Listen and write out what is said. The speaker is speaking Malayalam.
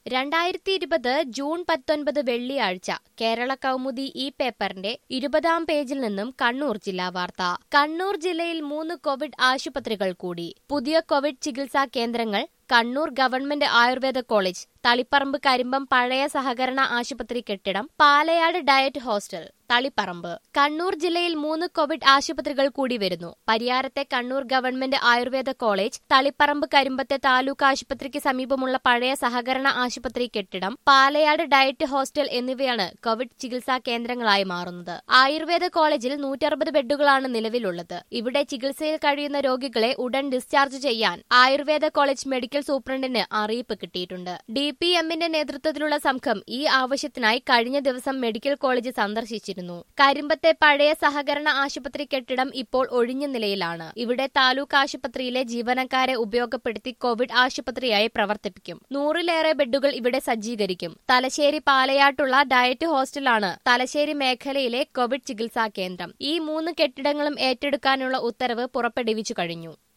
2020 ജൂൺ 19 വെള്ളിയാഴ്ച കേരള കൗമുദി ഈ പേപ്പറിന്റെ 20-ാം പേജിൽ നിന്നും കണ്ണൂർ ജില്ലാ വാർത്ത. കണ്ണൂർ ജില്ലയിൽ 3 കോവിഡ് ആശുപത്രികൾ കൂടി. പുതിയ കോവിഡ് ചികിത്സാ കേന്ദ്രങ്ങൾ കണ്ണൂർ ഗവൺമെന്റ് ആയുർവേദ കോളേജ്, തളിപ്പറമ്പ് കരിമ്പം പഴയ സഹകരണ ആശുപത്രി കെട്ടിടം, പാലയാട് ഡയറ്റ് ഹോസ്റ്റൽ, തളിപ്പറമ്പ്. കണ്ണൂർ ജില്ലയിൽ 3 കോവിഡ് ആശുപത്രികൾ കൂടി വരുന്നു. പരിയാരത്തെ കണ്ണൂർ ഗവൺമെന്റ് ആയുർവേദ കോളേജ്, തളിപ്പറമ്പ് കരിമ്പത്തെ താലൂക്ക് ആശുപത്രിക്ക് സമീപമുള്ള പഴയ സഹകരണ ആശുപത്രി കെട്ടിടം, പാലയാട് ഡയറ്റ് ഹോസ്റ്റൽ എന്നിവയാണ് കോവിഡ് ചികിത്സാ കേന്ദ്രങ്ങളായി മാറുന്നത്. ആയുർവേദ കോളേജിൽ 160 ബെഡുകളാണ് നിലവിലുള്ളത്. ഇവിടെ ചികിത്സയിൽ കഴിയുന്ന രോഗികളെ ഉടൻ ഡിസ്ചാർജ് ചെയ്യാൻ ആയുർവേദ കോളേജ് മെഡിക്കൽ സൂപ്രണ്ടിന് അറിയിപ്പ് കിട്ടിയിട്ടുണ്ട്. DPMന്റെ നേതൃത്വത്തിലുള്ള സംഘം ഈ ആവശ്യത്തിനായി കഴിഞ്ഞ ദിവസം മെഡിക്കൽ കോളേജ് സന്ദർശിച്ചിരുന്നു. കരിമ്പത്തെ പഴയ സഹകരണ ആശുപത്രി കെട്ടിടം ഇപ്പോൾ ഒഴിഞ്ഞ നിലയിലാണ്. ഇവിടെ താലൂക്ക് ആശുപത്രിയിലെ ജീവനക്കാരെ ഉപയോഗപ്പെടുത്തി കോവിഡ് ആശുപത്രിയായി പ്രവർത്തിപ്പിക്കും. 100-ലേറെ ബെഡുകൾ ഇവിടെ സജ്ജീകരിക്കും. തലശ്ശേരി പാലയാട്ടുള്ള ഡയറ്റ് ഹോസ്റ്റലാണ് തലശ്ശേരി മേഖലയിലെ കോവിഡ് ചികിത്സാ കേന്ദ്രം. ഈ 3 കെട്ടിടങ്ങളും ഏറ്റെടുക്കാനുള്ള ഉത്തരവ് പുറപ്പെടുവിച്ചു കഴിഞ്ഞു.